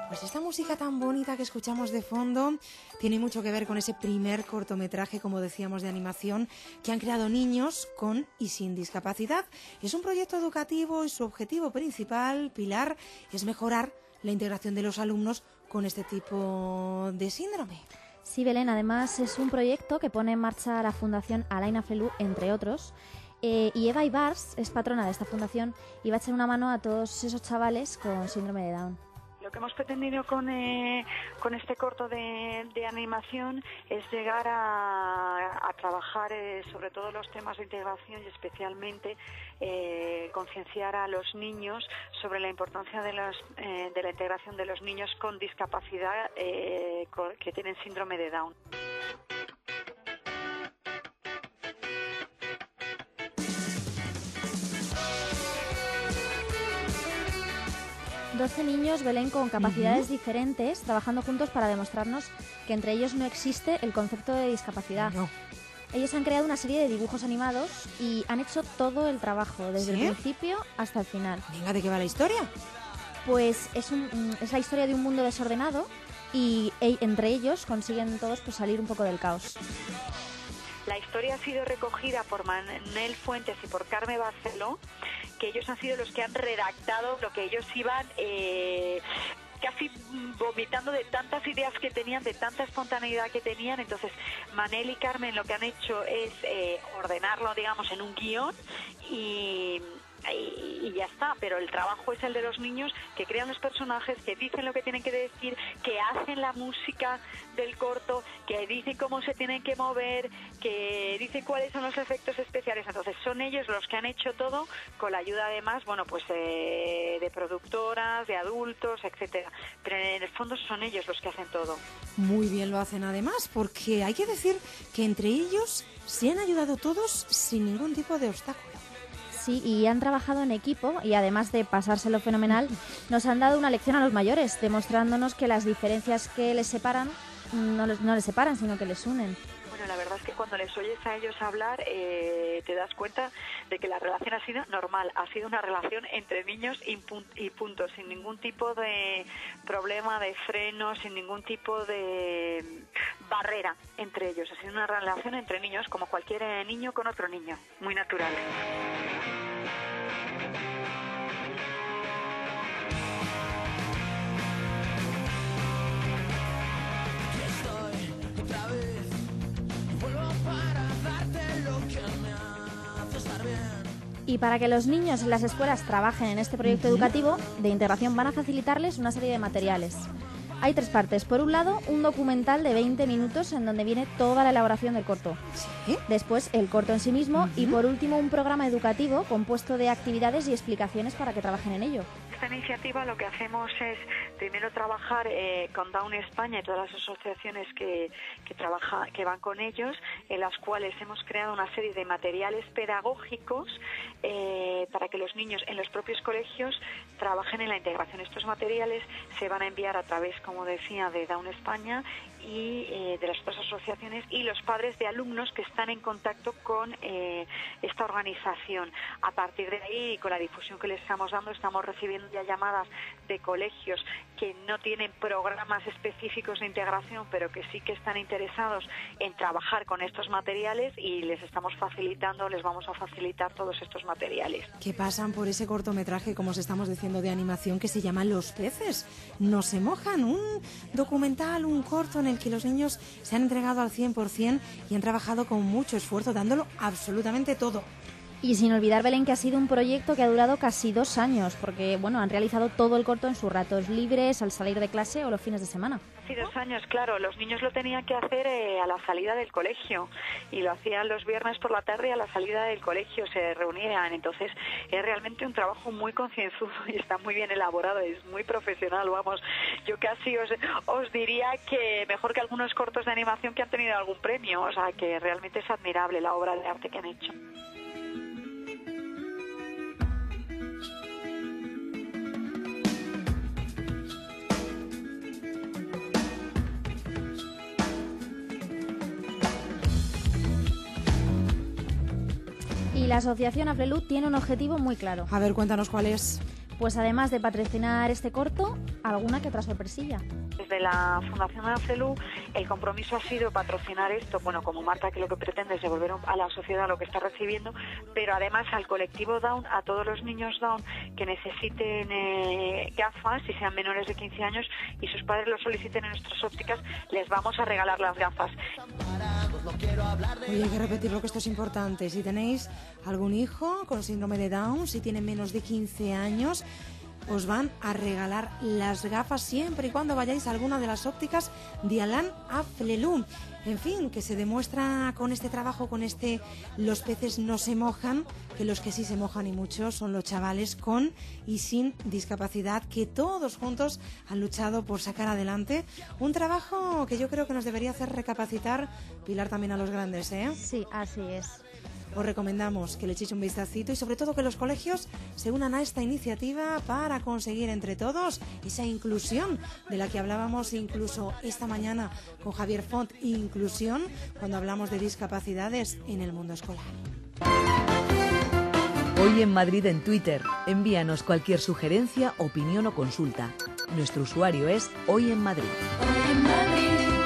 Pues esta música tan bonita que escuchamos de fondo tiene mucho que ver con ese primer cortometraje, como decíamos, de animación que han creado niños con y sin discapacidad. Es un proyecto educativo y su objetivo principal, Pilar, es mejorar la integración de los alumnos con este tipo de síndrome. Sí, Belén, además es un proyecto que pone en marcha la Fundación Alain Afflelou, entre otros. Y Eva Ibars es patrona de esta fundación y va a echar una mano a todos esos chavales con síndrome de Down. Lo que hemos pretendido con este corto de animación es llegar a trabajar sobre todo los temas de integración y especialmente concienciar a los niños sobre la importancia de la integración de los niños con discapacidad que tienen síndrome de Down. 12 niños, Belén, con capacidades diferentes, trabajando juntos para demostrarnos que entre ellos no existe el concepto de discapacidad. No. Ellos han creado una serie de dibujos animados y han hecho todo el trabajo, desde ¿Sí? el principio hasta el final. Venga, ¿de qué va la historia? Pues es la historia de un mundo desordenado y entre ellos consiguen todos pues, salir un poco del caos. La historia ha sido recogida por Manel Fuentes y por Carme Barceló, que ellos han sido los que han redactado lo que ellos iban casi vomitando de tantas ideas que tenían, de tanta espontaneidad que tenían. Entonces, Manel y Carmen lo que han hecho es ordenarlo, digamos, en un guión y ya está, pero el trabajo es el de los niños, que crean los personajes, que dicen lo que tienen que decir, que hacen la música del corto, que dicen cómo se tienen que mover, que dicen cuáles son los efectos especiales. Entonces son ellos los que han hecho todo, con la ayuda además, bueno, pues de productoras, de adultos, etcétera. Pero en el fondo son ellos los que hacen todo. Muy bien lo hacen además, porque hay que decir que entre ellos se han ayudado todos sin ningún tipo de obstáculo. Sí, y han trabajado en equipo y además de pasárselo fenomenal, nos han dado una lección a los mayores, demostrándonos que las diferencias que les separan no les separan, sino que les unen. Bueno, la verdad es que cuando les oyes a ellos hablar te das cuenta de que la relación ha sido normal, ha sido una relación entre niños y punto, sin ningún tipo de problema, de freno, sin ningún tipo de barrera entre ellos. Ha sido una relación entre niños como cualquier niño con otro niño, muy natural. Y para que los niños en las escuelas trabajen en este proyecto educativo de integración van a facilitarles una serie de materiales. Hay 3 partes. Por un lado, un documental de 20 minutos en donde viene toda la elaboración del corto. ¿Sí? Después, el corto en sí mismo y por último, un programa educativo compuesto de actividades y explicaciones para que trabajen en ello. Esta iniciativa lo que hacemos es primero trabajar con Down España y todas las asociaciones que van con ellos, en las cuales hemos creado una serie de materiales pedagógicos para que los niños en los propios colegios trabajen en la integración. Estos materiales se van a enviar a través, como decía, de Down España y de las otras asociaciones y los padres de alumnos que están en contacto con esta organización. A partir de ahí, con la difusión que les estamos dando, estamos recibiendo ya llamadas de colegios que no tienen programas específicos de integración, pero que sí que están interesados en trabajar con estos materiales y les vamos a facilitar todos estos materiales. Que pasan por ese cortometraje, como os estamos diciendo, de animación que se llama Los peces no se mojan, un documental, un corto en el que los niños se han entregado al 100% y han trabajado con mucho esfuerzo, dándolo absolutamente todo. Y sin olvidar, Belén, que ha sido un proyecto que ha durado casi 2 años, porque bueno, han realizado todo el corto en sus ratos libres, al salir de clase o los fines de semana. Sí, 2 años, claro. Los niños lo tenían que hacer a la salida del colegio y lo hacían los viernes por la tarde a la salida del colegio, se reunían. Entonces es realmente un trabajo muy concienzudo y está muy bien elaborado, es muy profesional, vamos. Yo casi os diría que mejor que algunos cortos de animación que han tenido algún premio, o sea que realmente es admirable la obra de arte que han hecho. Y la asociación Afflelou tiene un objetivo muy claro. A ver, cuéntanos cuál es. Pues además de patrocinar este corto, alguna que otra sorpresilla. Desde la Fundación AFLELU el compromiso ha sido patrocinar esto, bueno, como Marta, que lo que pretende es devolver a la sociedad lo que está recibiendo, pero además al colectivo Down, a todos los niños Down que necesiten gafas y sean menores de 15 años y sus padres lo soliciten en nuestras ópticas, les vamos a regalar las gafas. Oye, hay que repetirlo, que esto es importante. Si tenéis algún hijo con síndrome de Down, si tiene menos de 15 años, os van a regalar las gafas siempre y cuando vayáis a alguna de las ópticas de Alain Afflelou. En fin, que se demuestra con este trabajo, con este Los peces no se mojan, que los que sí se mojan y mucho son los chavales con y sin discapacidad, que todos juntos han luchado por sacar adelante un trabajo que yo creo que nos debería hacer recapacitar, Pilar, también a los grandes, ¿eh? Sí, así es. Os recomendamos que le echéis un vistacito y sobre todo que los colegios se unan a esta iniciativa para conseguir entre todos esa inclusión de la que hablábamos incluso esta mañana con Javier Font, inclusión cuando hablamos de discapacidades en el mundo escolar. Hoy en Madrid en Twitter. Envíanos cualquier sugerencia, opinión o consulta. Nuestro usuario es Hoy en Madrid. Hoy en Madrid.